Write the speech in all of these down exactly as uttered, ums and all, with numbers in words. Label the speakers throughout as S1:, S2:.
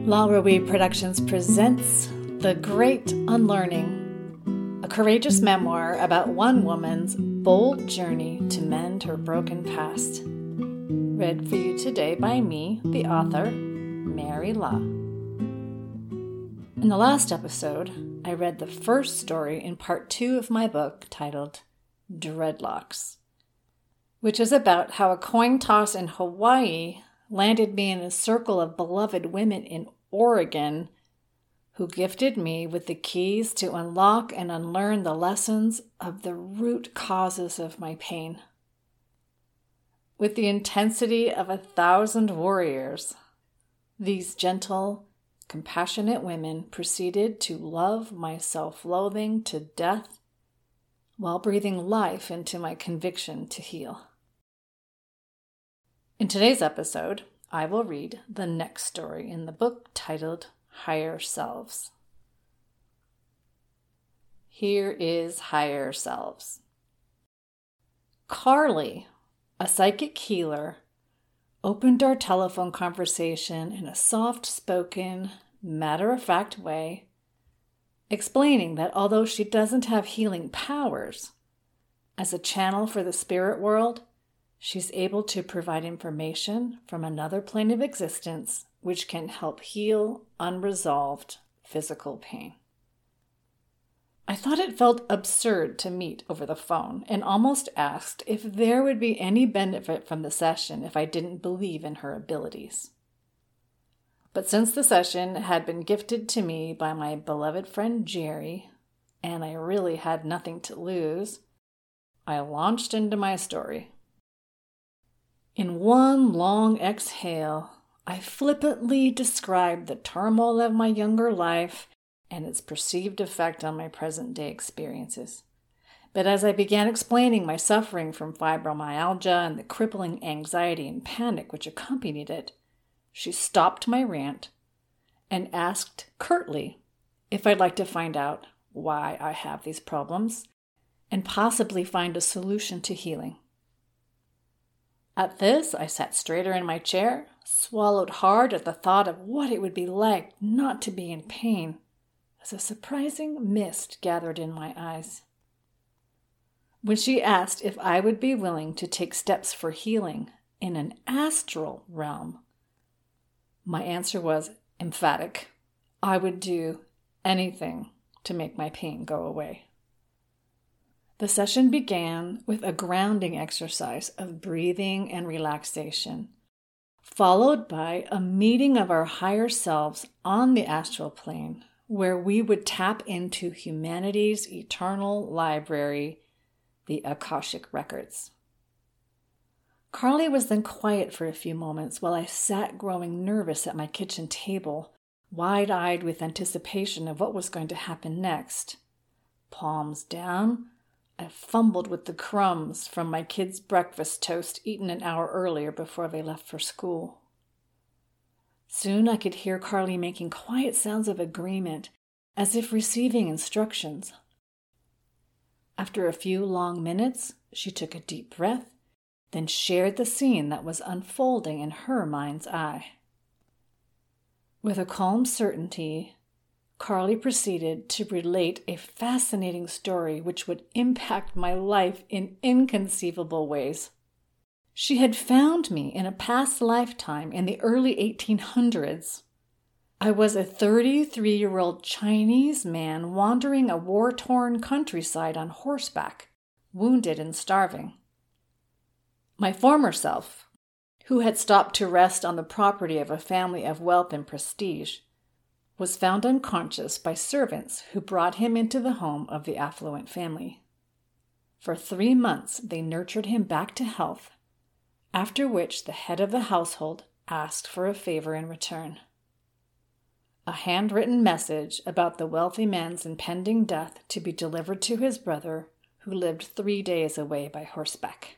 S1: Laura Weed Productions presents The Great Unlearning, a courageous memoir about one woman's bold journey to mend her broken past. Read for you today by me, the author, Mary Law. In the last episode, I read the first story in part two of my book titled Dreadlocks, which is about how a coin toss in Hawaii landed me in a circle of beloved women in Oregon who gifted me with the keys to unlock and unlearn the lessons of the root causes of my pain. With the intensity of a thousand warriors, these gentle, compassionate women proceeded to love my self-loathing to death while breathing life into my conviction to heal. In today's episode, I will read the next story in the book titled Higher Selves. Here is Higher Selves. Carly, a psychic healer, opened our telephone conversation in a soft-spoken, matter-of-fact way, explaining that although she doesn't have healing powers, as a channel for the spirit world, she's able to provide information from another plane of existence which can help heal unresolved physical pain. I thought it felt absurd to meet over the phone and almost asked if there would be any benefit from the session if I didn't believe in her abilities. But since the session had been gifted to me by my beloved friend Jerry, and I really had nothing to lose, I launched into my story. In one long exhale, I flippantly described the turmoil of my younger life and its perceived effect on my present-day experiences. But as I began explaining my suffering from fibromyalgia and the crippling anxiety and panic which accompanied it, she stopped my rant and asked curtly if I'd like to find out why I have these problems and possibly find a solution to healing. At this, I sat straighter in my chair, swallowed hard at the thought of what it would be like not to be in pain, as a surprising mist gathered in my eyes. When she asked if I would be willing to take steps for healing in an astral realm, my answer was emphatic. I would do anything to make my pain go away. The session began with a grounding exercise of breathing and relaxation, followed by a meeting of our higher selves on the astral plane, where we would tap into humanity's eternal library, the Akashic Records. Carly was then quiet for a few moments while I sat growing nervous at my kitchen table, wide-eyed with anticipation of what was going to happen next. Palms down, I fumbled with the crumbs from my kids' breakfast toast eaten an hour earlier before they left for school. Soon I could hear Carly making quiet sounds of agreement, as if receiving instructions. After a few long minutes, she took a deep breath, then shared the scene that was unfolding in her mind's eye. With a calm certainty, Carly proceeded to relate a fascinating story which would impact my life in inconceivable ways. She had found me in a past lifetime in the early eighteen hundreds. I was a thirty-three-year-old Chinese man wandering a war-torn countryside on horseback, wounded and starving. My former self, who had stopped to rest on the property of a family of wealth and prestige, was found unconscious by servants who brought him into the home of the affluent family. For three months they nurtured him back to health, after which the head of the household asked for a favor in return. A handwritten message about the wealthy man's impending death to be delivered to his brother, who lived three days away by horseback.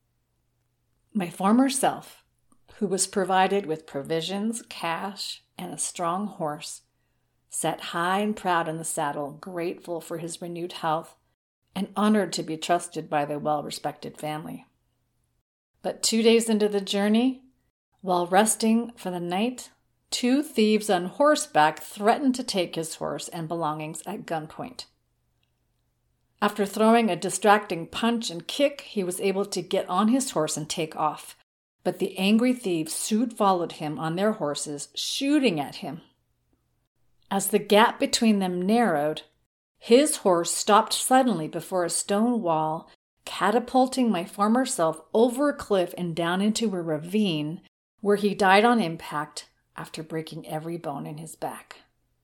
S1: My former self, who was provided with provisions, cash, and a strong horse, sat high and proud in the saddle, grateful for his renewed health, and honored to be trusted by the well-respected family. But two days into the journey, while resting for the night, two thieves on horseback threatened to take his horse and belongings at gunpoint. After throwing a distracting punch and kick, he was able to get on his horse and take off, but the angry thieves soon followed him on their horses, shooting at him. As the gap between them narrowed, his horse stopped suddenly before a stone wall, catapulting my former self over a cliff and down into a ravine, where he died on impact after breaking every bone in his back.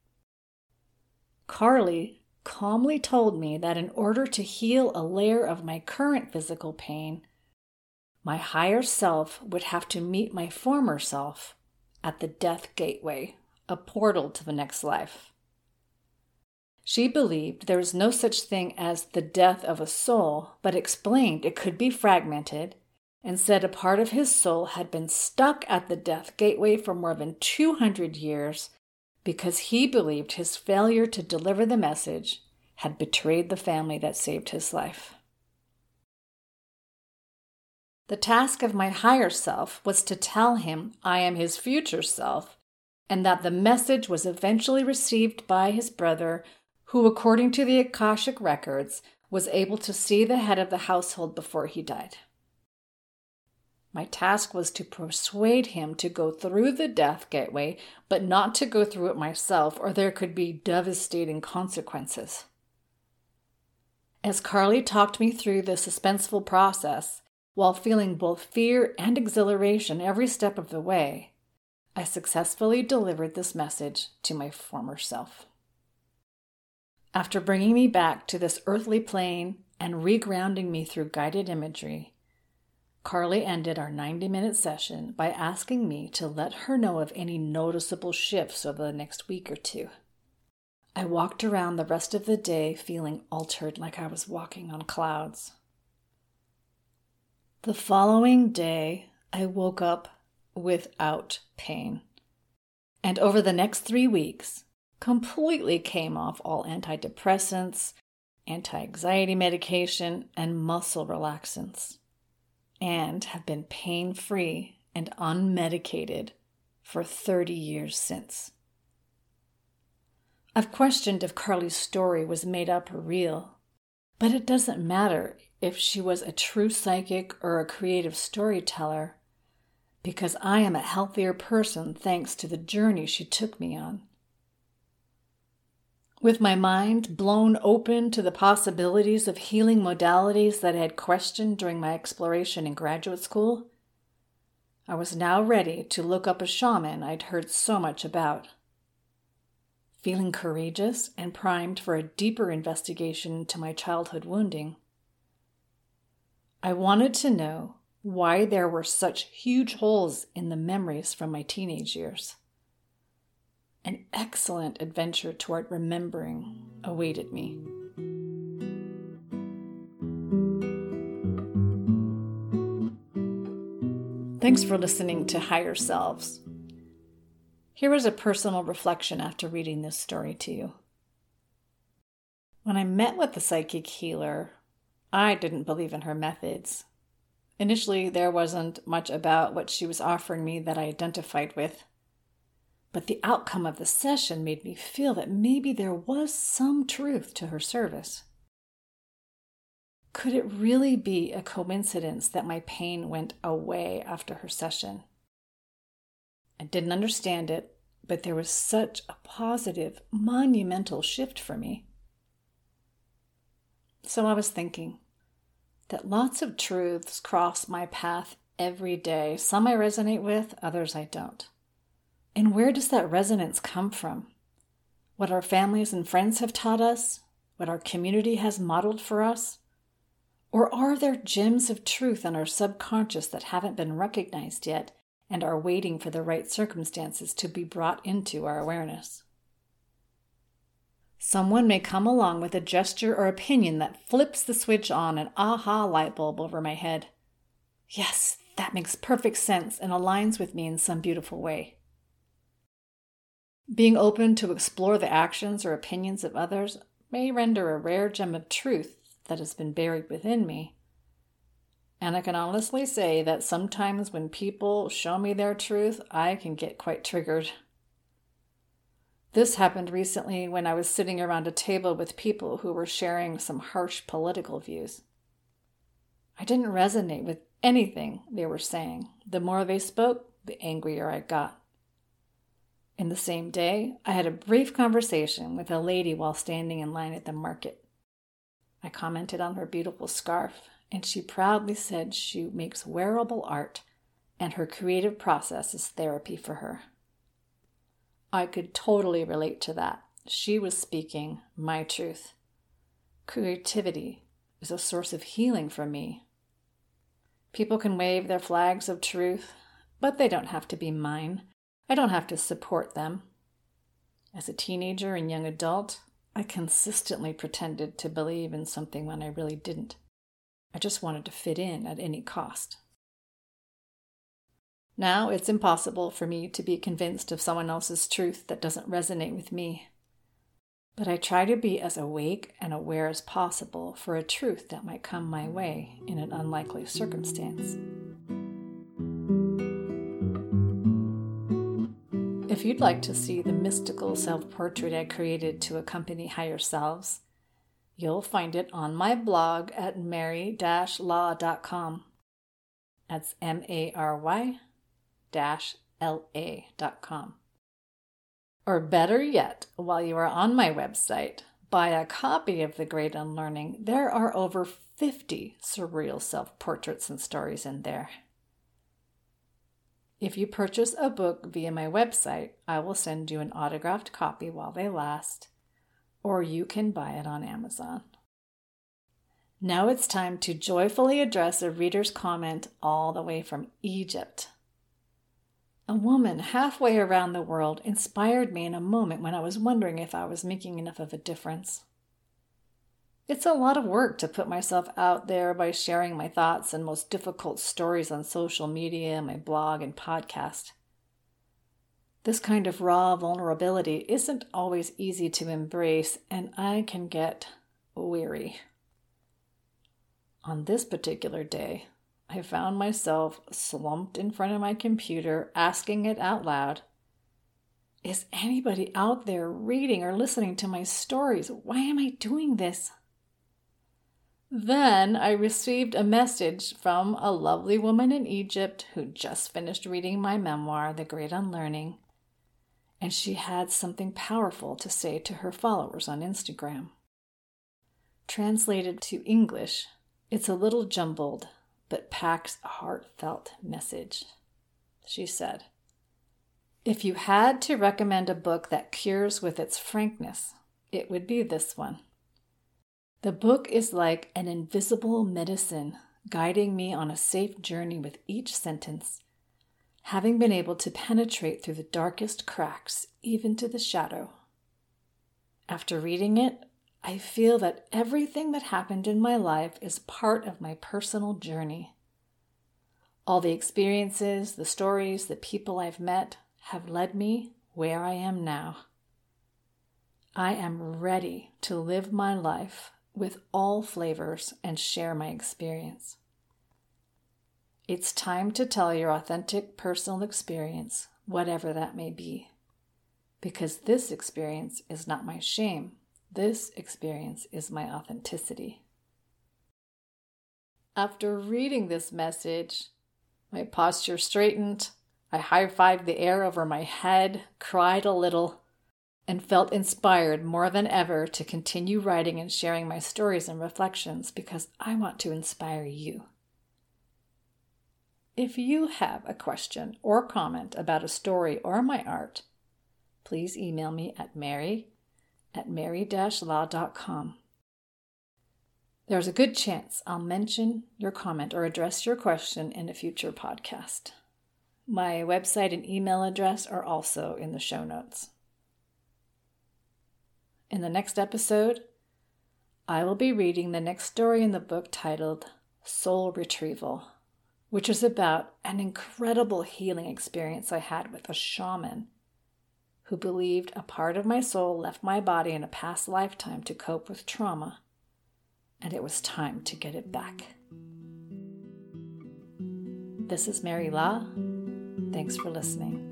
S1: Carly calmly told me that in order to heal a layer of my current physical pain, my higher self would have to meet my former self at the death gateway, a portal to the next life. She believed there was no such thing as the death of a soul, but explained it could be fragmented, and said a part of his soul had been stuck at the death gateway for more than two hundred years because he believed his failure to deliver the message had betrayed the family that saved his life. The task of my higher self was to tell him I am his future self, and that the message was eventually received by his brother, who, according to the Akashic records, was able to see the head of the household before he died. My task was to persuade him to go through the death gateway, but not to go through it myself, or there could be devastating consequences. As Carly talked me through the suspenseful process, while feeling both fear and exhilaration every step of the way, I successfully delivered this message to my former self. After bringing me back to this earthly plane and regrounding me through guided imagery, Carly ended our ninety-minute session by asking me to let her know of any noticeable shifts over the next week or two. I walked around the rest of the day feeling altered, like I was walking on clouds. The following day, I woke up without pain, and over the next three weeks, completely came off all antidepressants, anti-anxiety medication, and muscle relaxants, and have been pain-free and unmedicated for thirty years since. I've questioned if Carly's story was made up or real, but it doesn't matter if she was a true psychic or a creative storyteller, because I am a healthier person thanks to the journey she took me on. With my mind blown open to the possibilities of healing modalities that I had questioned during my exploration in graduate school, I was now ready to look up a shaman I'd heard so much about. Feeling courageous and primed for a deeper investigation into my childhood wounding, I wanted to know why there were such huge holes in the memories from my teenage years. An excellent adventure toward remembering awaited me. Thanks for listening to Higher Selves. Here is a personal reflection after reading this story to you. When I met with the psychic healer, I didn't believe in her methods. Initially, there wasn't much about what she was offering me that I identified with. But the outcome of the session made me feel that maybe there was some truth to her service. Could it really be a coincidence that my pain went away after her session? I didn't understand it, but there was such a positive, monumental shift for me. So I was thinking that lots of truths cross my path every day. Some I resonate with, others I don't. And where does that resonance come from? What our families and friends have taught us? What our community has modeled for us? Or are there gems of truth in our subconscious that haven't been recognized yet and are waiting for the right circumstances to be brought into our awareness? Someone may come along with a gesture or opinion that flips the switch on an aha light bulb over my head. Yes, that makes perfect sense and aligns with me in some beautiful way. Being open to explore the actions or opinions of others may render a rare gem of truth that has been buried within me. And I can honestly say that sometimes when people show me their truth, I can get quite triggered. This happened recently when I was sitting around a table with people who were sharing some harsh political views. I didn't resonate with anything they were saying. The more they spoke, the angrier I got. In the same day, I had a brief conversation with a lady while standing in line at the market. I commented on her beautiful scarf, and she proudly said she makes wearable art, and her creative process is therapy for her. I could totally relate to that. She was speaking my truth. Creativity is a source of healing for me. People can wave their flags of truth, but they don't have to be mine. I don't have to support them. As a teenager and young adult, I consistently pretended to believe in something when I really didn't. I just wanted to fit in at any cost. Now it's impossible for me to be convinced of someone else's truth that doesn't resonate with me. But I try to be as awake and aware as possible for a truth that might come my way in an unlikely circumstance. If you'd like to see the mystical self-portrait I created to accompany Higher Selves, you'll find it on my blog at mary dash law dot com. That's M A R Y dash L A dot com. Or better yet, while you are on my website, buy a copy of The Great Unlearning. There are over fifty surreal self-portraits and stories in there. If you purchase a book via my website, I will send you an autographed copy while they last, or you can buy it on Amazon. Now it's time to joyfully address a reader's comment all the way from Egypt. A woman halfway around the world inspired me in a moment when I was wondering if I was making enough of a difference. It's a lot of work to put myself out there by sharing my thoughts and most difficult stories on social media, my blog, and podcast. This kind of raw vulnerability isn't always easy to embrace, and I can get weary. On this particular day, I found myself slumped in front of my computer, asking it out loud, is anybody out there reading or listening to my stories? Why am I doing this? Then I received a message from a lovely woman in Egypt who just finished reading my memoir, The Great Unlearning, and she had something powerful to say to her followers on Instagram. Translated to English, it's a little jumbled, but packs a heartfelt message. She said, if you had to recommend a book that cures with its frankness, it would be this one. The book is like an invisible medicine, guiding me on a safe journey with each sentence, having been able to penetrate through the darkest cracks, even to the shadow. After reading it, I feel that everything that happened in my life is part of my personal journey. All the experiences, the stories, the people I've met have led me where I am now. I am ready to live my life with all flavors and share my experience. It's time to tell your authentic personal experience, whatever that may be, because this experience is not my shame. This experience is my authenticity. After reading this message, my posture straightened, I high-fived the air over my head, cried a little, and felt inspired more than ever to continue writing and sharing my stories and reflections because I want to inspire you. If you have a question or comment about a story or my art, please email me at mary at mary dash law dot com. There's a good chance I'll mention your comment or address your question in a future podcast. My website and email address are also in the show notes. In the next episode, I will be reading the next story in the book titled Soul Retrieval, which is about an incredible healing experience I had with a shaman who believed a part of my soul left my body in a past lifetime to cope with trauma, and it was time to get it back. This is Mary La. Thanks for listening.